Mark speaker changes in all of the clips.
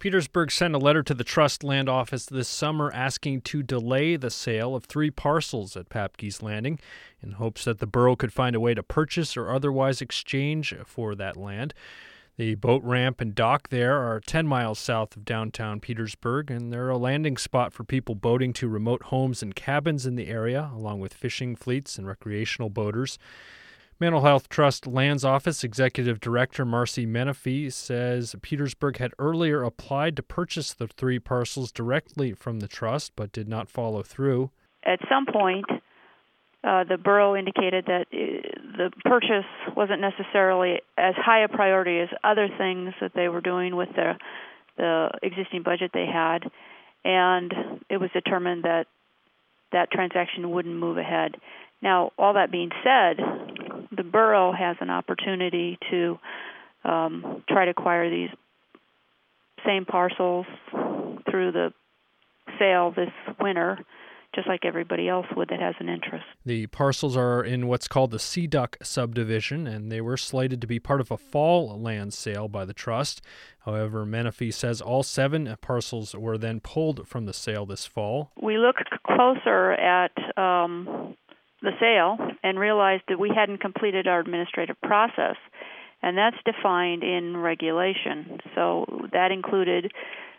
Speaker 1: Petersburg sent a letter to the Trust Land Office this summer asking to delay the sale of 3 parcels at Papke's Landing in hopes that the borough could find a way to purchase or otherwise exchange for that land. The boat ramp and dock there are 10 miles south of downtown Petersburg, and they're a landing spot for people boating to remote homes and cabins in the area, along with fishing fleets and recreational boaters. Mental Health Trust Lands Office Executive Director Marcy Menifee says Petersburg had earlier applied to purchase the 3 parcels directly from the trust, but did not follow through.
Speaker 2: At some point, the borough indicated that the purchase wasn't necessarily as high a priority as other things that they were doing with the existing budget they had, and it was determined that that transaction wouldn't move ahead. Now, all that being said, the borough has an opportunity to try to acquire these same parcels through the sale this winter, just like everybody else would that has an interest.
Speaker 1: The parcels are in what's called the Sea Duck subdivision, and they were slated to be part of a fall land sale by the trust. However, Menifee says all 7 parcels were then pulled from the sale this fall.
Speaker 2: We looked closer at the sale and realized that we hadn't completed our administrative process, and that's defined in regulation. So that included,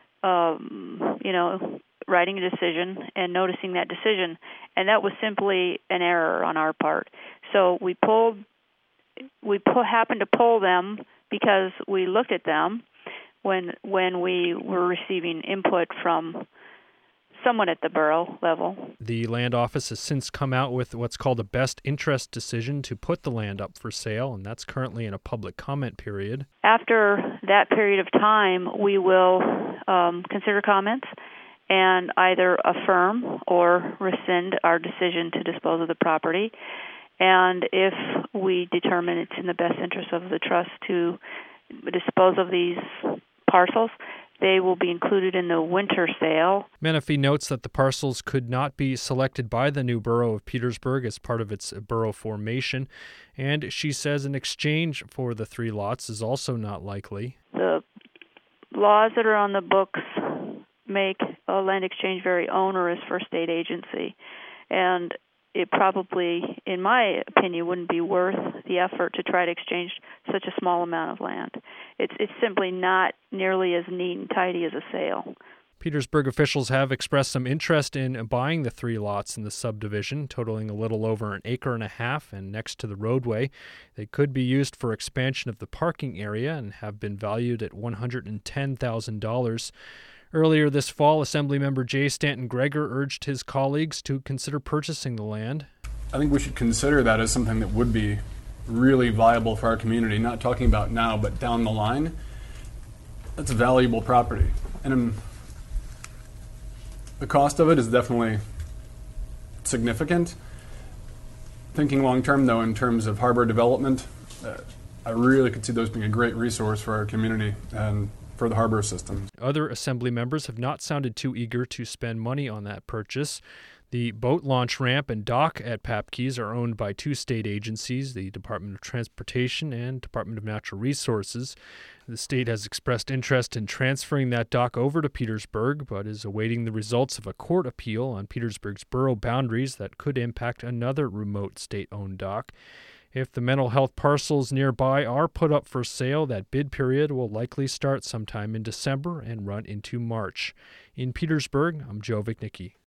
Speaker 2: writing a decision and noticing that decision, and that was simply an error on our part. So we happened to pull them because we looked at them when we were receiving input from someone at the borough level.
Speaker 1: The land office has since come out with what's called a best interest decision to put the land up for sale, and that's currently in a public comment period.
Speaker 2: After that period of time, we will consider comments and either affirm or rescind our decision to dispose of the property. And if we determine it's in the best interest of the trust to dispose of these parcels, they will be included in the winter sale.
Speaker 1: Menifee notes that the parcels could not be selected by the new borough of Petersburg as part of its borough formation, and she says an exchange for the 3 lots is also not likely.
Speaker 2: The laws that are on the books make a land exchange very onerous for a state agency, and it probably, in my opinion, wouldn't be worth the effort to try to exchange such a small amount of land. It's simply not nearly as neat and tidy as a sale.
Speaker 1: Petersburg officials have expressed some interest in buying the 3 lots in the subdivision, totaling a little over 1.5 acres and next to the roadway. They could be used for expansion of the parking area and have been valued at $110,000. Earlier this fall, Assemblymember Jay Stanton Gregor urged his colleagues to consider purchasing the land.
Speaker 3: I think we should consider that as something that would be really viable for our community, not talking about now, but down the line. That's valuable property. And the cost of it is definitely significant. Thinking long term, though, in terms of harbor development, I really could see those being a great resource for our community and for the harbor system.
Speaker 1: Other Assembly members have not sounded too eager to spend money on that purchase. The boat launch ramp and dock at Papke's are owned by 2 state agencies, the Department of Transportation and Department of Natural Resources. The state has expressed interest in transferring that dock over to Petersburg, but is awaiting the results of a court appeal on Petersburg's borough boundaries that could impact another remote state-owned dock. If the mental health parcels nearby are put up for sale, that bid period will likely start sometime in December and run into March. In Petersburg, I'm Joe Vichnicki.